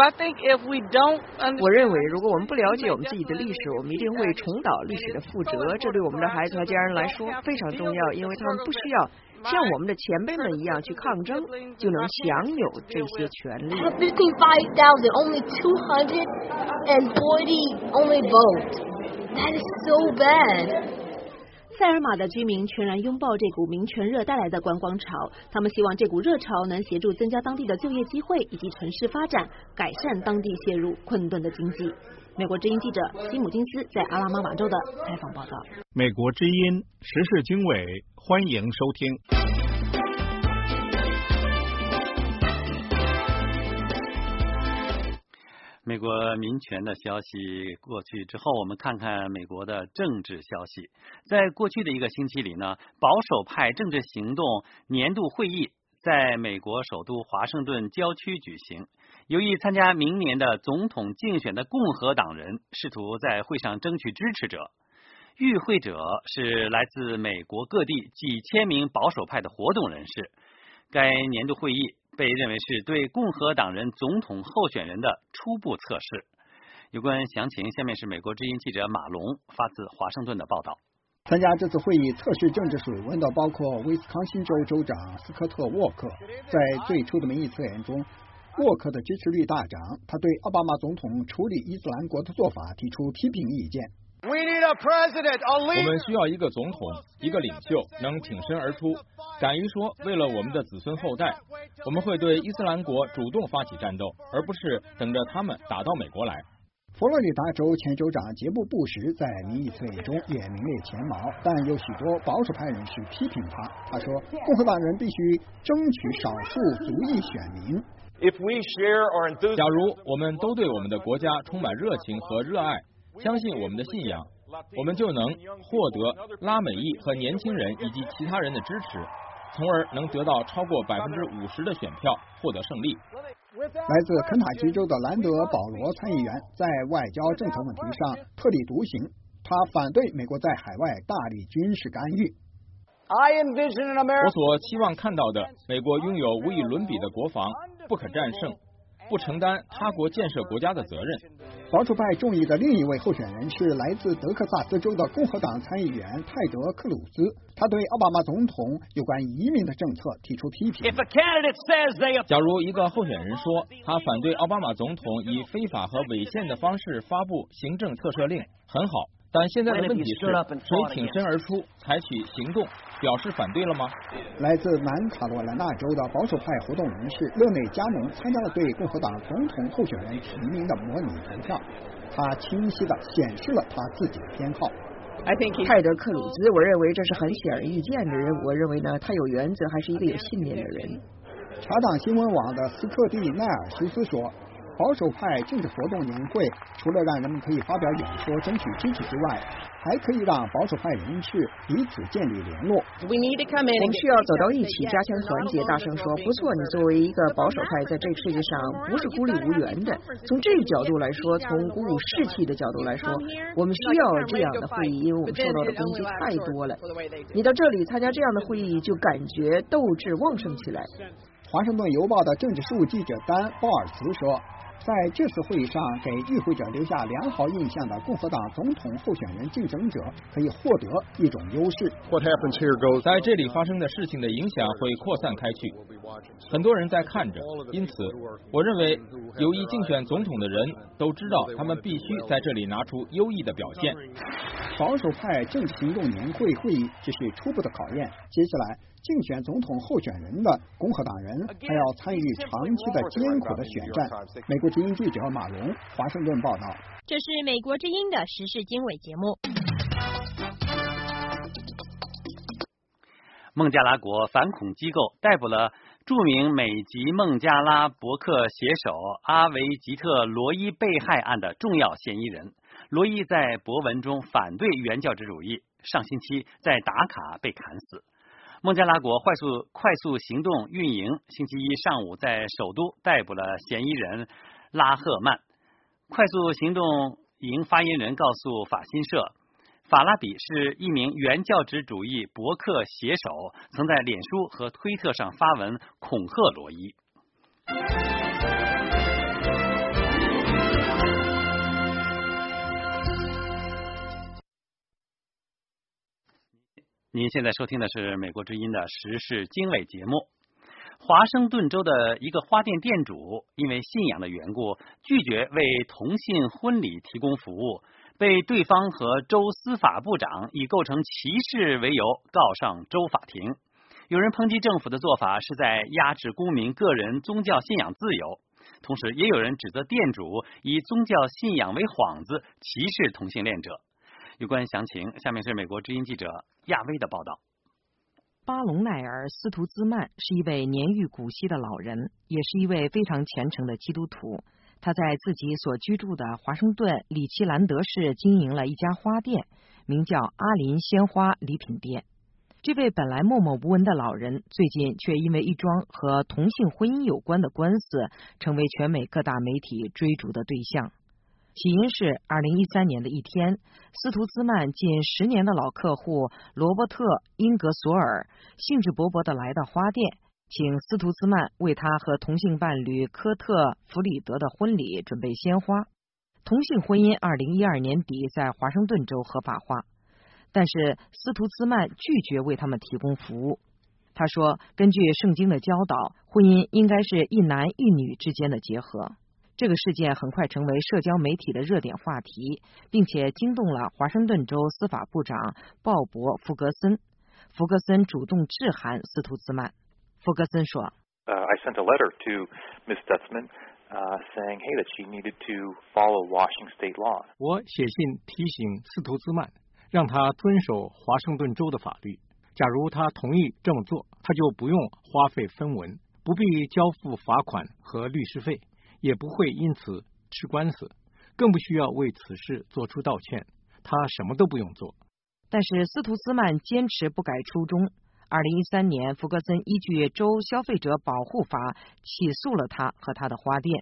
我认为，如果我们不了解我们自己的历史，我们一定会重蹈历史的覆辙。这对我们的孩子和家人来说非常重要，因为他们不需要像我们的前辈们一样去抗争，就能享有这些权利。 only 240 only vote. That is so bad. 塞尔玛的居民全然拥抱这股民权热带来的观光潮，他们希望这股热潮能协助增加当地的就业机会以及城市发展，改善当地陷入困顿的经济。美国之音记者西姆金斯在阿拉巴马州的采访报道。 美国之音时事经纬，欢迎收听。 美国民权的消息过去之后，我们看看美国的政治消息。在过去的一个星期里呢，保守派政治行动年度会议在美国首都华盛顿郊区举行。有意参加明年的总统竞选的共和党人试图在会上争取支持者。与会者是来自美国各地几千名保守派的活动人士。该年度会议被认为是对共和党人总统候选人的初步测试。有关详情，下面是美国之音记者马龙发自华盛顿的报道。 参加这次会议测试政治水温的包括威斯康星州州长斯科特·沃克。在最初的民意测验中，沃克的支持率大涨，他对奥巴马总统处理伊斯兰国的做法提出批评意见。 我们需要一个总统，一个领袖，能挺身而出，敢于说为了我们的子孙后代，我们会对伊斯兰国主动发起战斗，而不是等着他们打到美国来。 佛罗里达州前州长杰布·布什在民意测验中也名列前茅，但有许多保守派人士批评他。他说，共和党人必须争取少数族裔选民。 假如我们都对我们的国家充满热情和热爱，相信我们的信仰，我们就能获得拉美裔和年轻人以及其他人的支持，从而能得到超过50%的选票，获得胜利。 来自肯塔基州的兰德·保罗参议员在外交政策问题上特立独行。 他反对美国在海外大力军事干预。 我所期望看到的，美国拥有无与伦比的国防，不可战胜，不承担他国建设国家的责任。 保守派众议的另一位候选人是来自德克萨斯州的共和党参议员泰德·克鲁兹，他对奥巴马总统有关移民的政策提出批评。 假如一个候选人说他反对奥巴马总统以非法和违宪的方式发布行政特赦令，很好。但现在的问题是，谁挺身而出，采取行动，表示反对了吗？ 来自南卡罗来纳州的保守派活动人士勒内加农参加了对共和党总统候选人提名的模拟投票，他清晰地显示了他自己的偏好。 泰德·克鲁兹，我认为这是很显而易见的人。我认为呢，他有原则，还是一个有信念的人。 查党新闻网的斯克蒂奈尔修斯说，保守派政治活动年会除了让人们可以发表演说争取支持之外，还可以让保守派人士彼此建立联络。 我们需要走到一起，加强团结，大声说不错，你作为一个保守派在这个世界上不是孤立无援的。从这个角度来说，从鼓舞士气的角度来说，我们需要这样的会议，因为我们受到的攻击太多了。你到这里参加这样的会议，就感觉斗志旺盛起来。 华盛顿邮报的政治事务记者丹·鲍尔茨说，在这次会议上给与会者留下良好印象的共和党总统候选人竞争者可以获得一种优势。 在这里发生的事情的影响会扩散开去，很多人在看着，因此我认为有意竞选总统的人都知道他们必须在这里拿出优异的表现。 保守派政治行动年会会议只是初步的考验，接下来竞选总统候选人的共和党人还要参与长期的艰苦的选战。美国之音记者马龙，华盛顿报道。 这是美国之音的时事经纬节目。 孟加拉国反恐机构逮捕了著名美籍孟加拉博客写手阿维吉特·罗伊被害案的重要嫌疑人。罗伊在博文中反对原教旨主义，上星期在达卡被砍死。孟加拉国快速行动运营星期一上午在首都逮捕了嫌疑人拉赫曼。快速行动营发言人告诉法新社，法拉比是一名原教旨主义博客写手，曾在脸书和推特上发文恐吓罗伊。您现在收听的是美国之音的时事经纬节目。华盛顿州的一个花店店主因为信仰的缘故，拒绝为同性婚礼提供服务，被对方和州司法部长以构成歧视为由告上州法庭。有人抨击政府的做法是在压制公民个人宗教信仰自由，同时也有人指责店主以宗教信仰为幌子歧视同性恋者。有关详情，下面是美国之音记者亚威的报道。 巴隆奈尔·斯图兹曼是一位年逾古稀的老人，也是一位非常虔诚的基督徒。他在自己所居住的华盛顿里奇兰德市经营了一家花店，名叫阿林鲜花礼品店。这位本来默默无闻的老人，最近却因为一桩和同性婚姻有关的官司，成为全美各大媒体追逐的对象。起因是2013年的一天，斯图兹曼近10年的老客户罗伯特·英格索尔兴致勃勃地来到花店，请斯图兹曼为他和同性伴侣科特·弗里德的婚礼准备鲜花。同性婚姻2012年底在华盛顿州合法化，但是斯图兹曼拒绝为他们提供服务。他说，根据圣经的教导，婚姻应该是一男一女之间的结合。这个事件很快成为社交媒体的热点话题，并且惊动了华盛顿州司法部长鲍勃·福格森。福格森主动致函斯图兹曼。福格森说 I sent a letter to Ms. Stutzman saying, hey, that she needed to follow Washington state law. 我写信提醒斯图兹曼，让他遵守华盛顿州的法律。假如他同意这么做，他就不用花费分文，不必交付罚款和律师费，也不会因此吃官司，更不需要为此事做出道歉，他什么都不用做。 但是斯图兹曼坚持不改初衷。2013年，福格森依据州消费者保护法起诉了他和他的花店。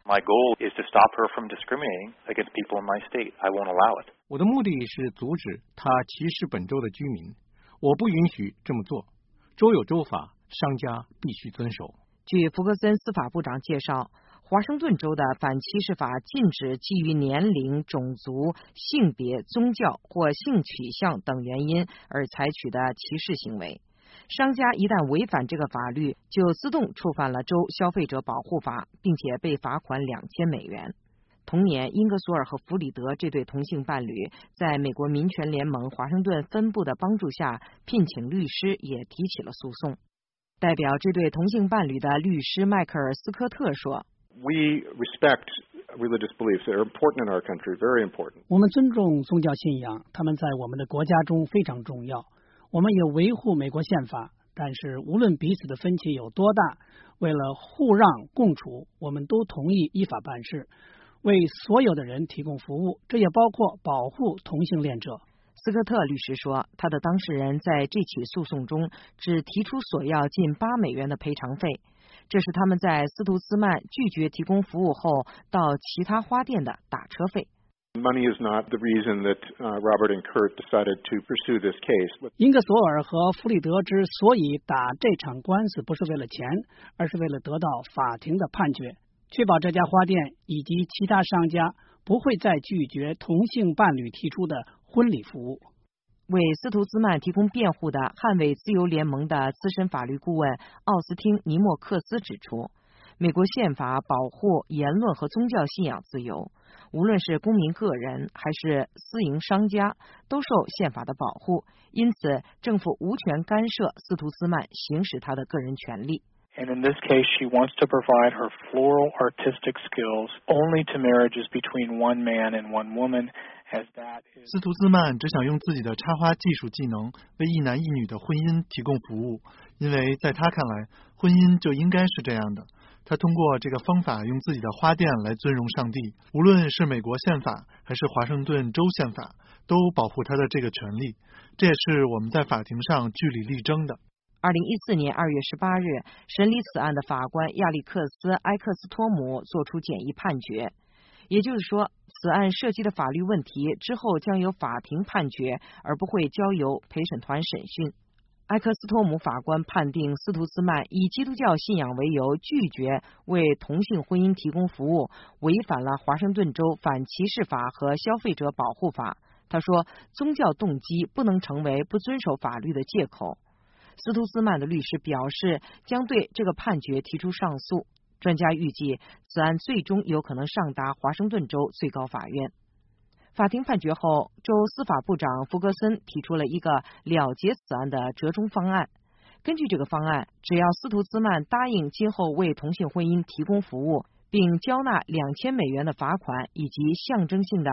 My goal is to stop her from discriminating against people in my state. I won't allow it. 我的目的是阻止她歧视本州的居民，我不允许这么做。州有州法，商家必须遵守。 据福克森司法部长介绍，华盛顿州的反歧视法禁止基于年龄、种族、性别、宗教或性取向等原因而采取的歧视行为。商家一旦违反这个法律，就自动触犯了州消费者保护法，并且被罚款$2000。同年，英格索尔和弗里德这对同性伴侣在美国民权联盟华盛顿分部的帮助下，聘请律师也提起了诉讼。代表这对同性伴侣的律师迈克尔·斯科特说 ：“We respect religious beliefs. They're important in our country, very important. 我们尊重宗教信仰，他们在我们的国家中非常重要。我们也维护美国宪法，但是无论彼此的分歧有多大，为了互让共处，我们都同意依法办事，为所有的人提供服务，这也包括保护同性恋者。” 斯科特律师说，他的当事人在这起诉讼中只提出索要近$8的赔偿费，这是他们在斯图兹曼拒绝提供服务后到其他花店的打车费。 Money is not the reason that Robert and Kurt decided to pursue this case. 英格索尔和弗里德之所以打这场官司，不是为了钱，而是为了得到法庭的判决，确保这家花店以及其他商家不会再拒绝同性伴侣提出的婚礼服务。 为斯图兹曼提供辩护的捍卫自由联盟的资深法律顾问奥斯汀·尼莫克斯指出，美国宪法保护言论和宗教信仰自由，无论是公民个人还是私营商家，都受宪法的保护，因此政府无权干涉斯图兹曼行使他的个人权利。 And in this case, she wants to provide her floral artistic skills only to marriages between one man and one woman. 斯图兹曼只想用自己的插花技术技能为一男一女的婚姻提供服务，因为在他看来，婚姻就应该是这样的。他通过这个方法用自己的花店来尊荣上帝，无论是美国宪法还是华盛顿州宪法，都保护他的这个权利。这也是我们在法庭上据理力争的。 2014年2月18日，审理此案的法官亚历克斯·埃克斯托姆作出简易判决，也就是说，此案涉及的法律问题之后将由法庭判决，而不会交由陪审团审讯。埃克斯托姆法官判定斯图兹曼以基督教信仰为由拒绝为同性婚姻提供服务，违反了华盛顿州反歧视法和消费者保护法。他说，宗教动机不能成为不遵守法律的借口。斯图兹曼的律师表示，将对这个判决提出上诉。专家预计，此案最终有可能上达华盛顿州最高法院。法庭判决后，州司法部长福格森提出了一个了结此案的折中方案。根据这个方案，只要斯图兹曼答应今后为同性婚姻提供服务，并交纳$2000的罚款以及象征性的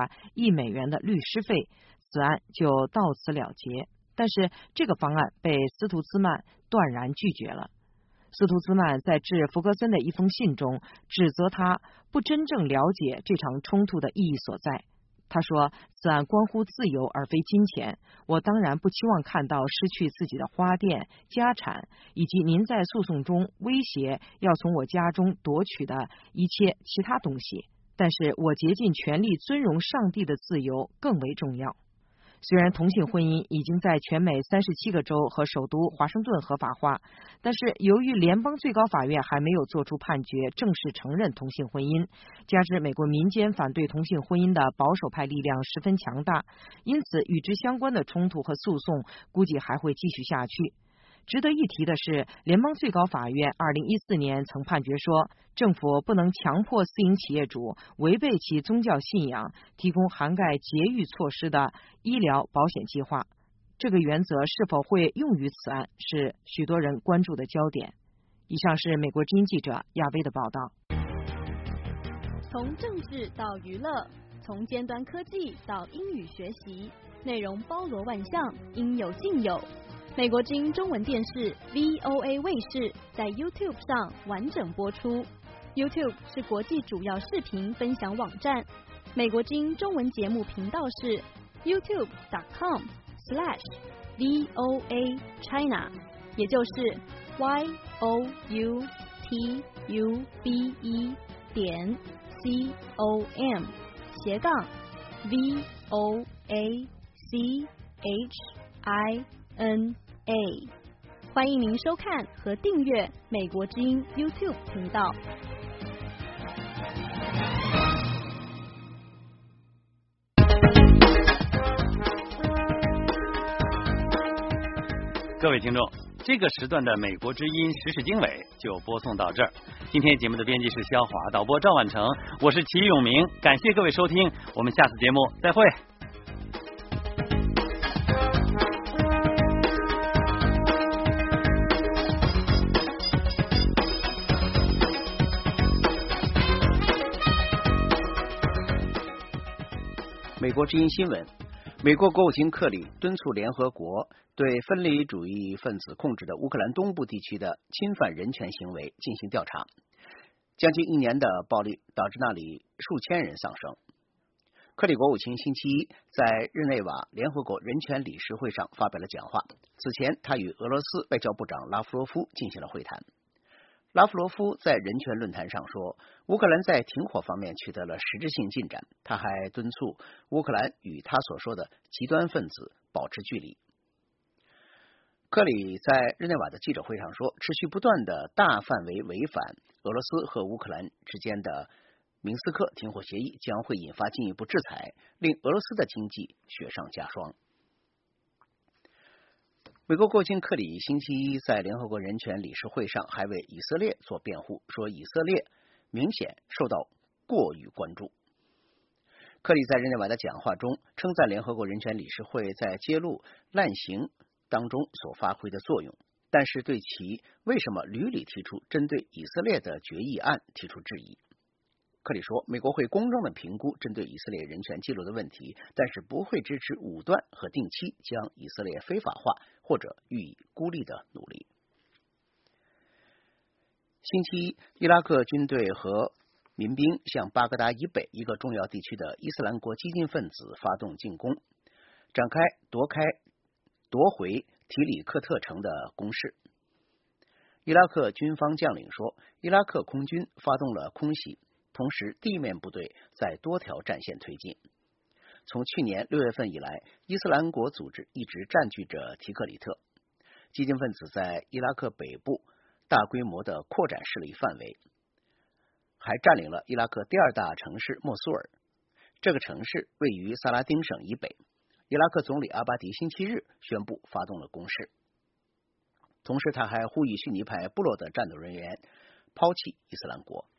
$1的律师费，此案就到此了结。但是这个方案被斯图兹曼断然拒绝了。斯图兹曼在致福格森的一封信中指责他不真正了解这场冲突的意义所在。他说，此案关乎自由而非金钱，我当然不期望看到失去自己的花店、家产，以及您在诉讼中威胁要从我家中夺取的一切其他东西，但是我竭尽全力尊荣上帝的自由更为重要。虽然同性婚姻已经在全美37个州和首都华盛顿合法化，但是由于联邦最高法院还没有做出判决正式承认同性婚姻，加之美国民间反对同性婚姻的保守派力量十分强大，因此与之相关的冲突和诉讼估计还会继续下去。值得一提的是，联邦最高法院2014年曾判决说，政府不能强迫私营企业主违背其宗教信仰提供涵盖节育措施的医疗保险计划。这个原则是否会用于此案，是许多人关注的焦点。以上是美国之音记者亚薇的报道。 从政治到娱乐，从尖端科技到英语学习，内容包罗万象，应有尽有。美国之音中文电视 VOA 卫视在 YouTube 上完整播出。YouTube 是国际主要视频分享网站。美国之音中文节目频道是 youtube.com/VOA China， 也就是 YOUTUBE VOA.com/VOA.CHINA。欢迎您收看和订阅美国之音 YouTube 频道。 各位听众，这个时段的美国之音时事经纬就播送到这儿。今天节目的编辑是肖华，导播赵婉成，我是齐永明，感谢各位收听，我们下次节目再会。 美国之音新闻，美国国务卿克里敦促联合国对分离主义分子控制的乌克兰东部地区的侵犯人权行为进行调查。将近1年的暴力导致那里数千人丧生。克里国务卿星期一在日内瓦联合国人权理事会上发表了讲话。此前，他与俄罗斯外交部长拉夫罗夫进行了会谈。拉夫罗夫在人权论坛上说，乌克兰在停火方面取得了实质性进展。他还敦促乌克兰与他所说的极端分子保持距离。克里在日内瓦的记者会上说，持续不断的大范围违反俄罗斯和乌克兰之间的明斯克停火协议将会引发进一步制裁，令俄罗斯的经济雪上加霜。美国国务卿克里星期一在联合国人权理事会上还为以色列做辩护，说以色列明显受到过于关注。克里在日内瓦的讲话中称赞联合国人权理事会在揭露滥刑当中所发挥的作用，但是对其为什么屡屡提出针对以色列的决议案提出质疑。克里说，美国会公正的评估针对以色列人权记录的问题，但是不会支持武断和定期将以色列非法化或者予以孤立的努力。星期一，伊拉克军队和民兵向巴格达以北一个重要地区的伊斯兰国激进分子发动进攻，展开夺回提里克特城的攻势。伊拉克军方将领说，伊拉克空军发动了空袭，同时地面部队在多条战线推进。从去年6月份以来，伊斯兰国组织一直占据着提克里特。激进分子在伊拉克北部大规模的扩展势力范围，还占领了伊拉克第2大城市莫苏尔。这个城市位于萨拉丁省以北。伊拉克总理阿巴迪星期日宣布发动了攻势，同时他还呼吁逊尼派部落的战斗人员抛弃伊斯兰国。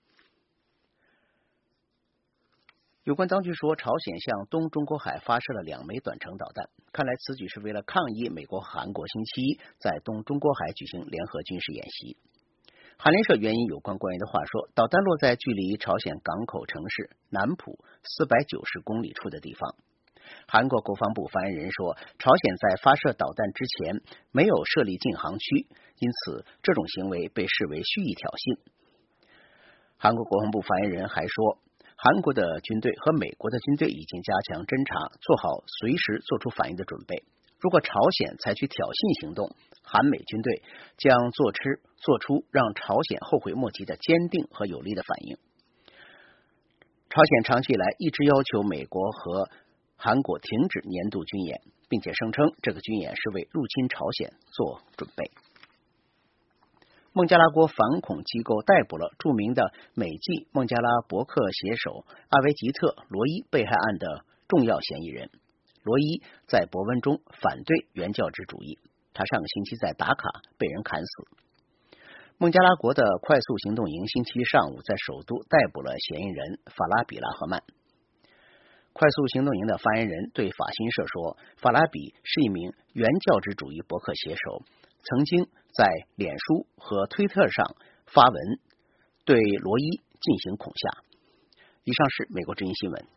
有关当局说，朝鲜向东中国海发射了2枚短程导弹，看来此举是为了抗议美国和韩国星期一在东中国海举行联合军事演习。韩联社援引有关官员的话说，导弹落在距离朝鲜港口城市南浦490公里处的地方。韩国国防部发言人说，朝鲜在发射导弹之前没有设立禁航区，因此这种行为被视为蓄意挑衅。韩国国防部发言人还说，韩国的军队和美国的军队已经加强侦察，做好随时做出反应的准备。如果朝鲜采取挑衅行动，韩美军队将做出让朝鲜后悔莫及的坚定和有力的反应。朝鲜长期以来一直要求美国和韩国停止年度军演，并且声称这个军演是为入侵朝鲜做准备。孟加拉国反恐机构逮捕了著名的美籍孟加拉伯克写手阿维吉特·罗伊被害案的重要嫌疑人。罗伊在博文中反对原教旨主义，他上个星期在达卡被人砍死。孟加拉国的快速行动营星期一上午在首都逮捕了嫌疑人法拉比·拉赫曼。快速行动营的发言人对法新社说，法拉比是一名原教旨主义博客写手，曾经在脸书和推特上发文对罗伊进行恐吓。以上是美国之音新闻。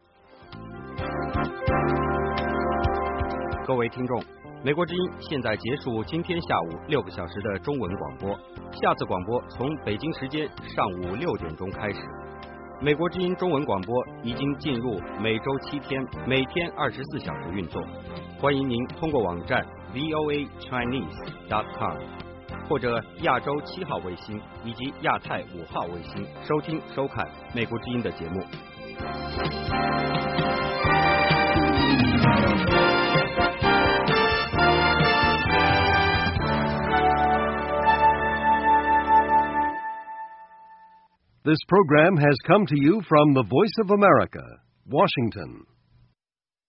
各位听众，美国之音现在结束今天下午6个小时的中文广播，下次广播从北京时间上午6点钟开始。美国之音中文广播已经进入每周7天，每天24小时运作。欢迎您通过网站 voachinese.com 或者亚洲7号卫星以及亚太5号卫星收听收看美国之音的节目。 This program has come to you from the Voice of America, Washington.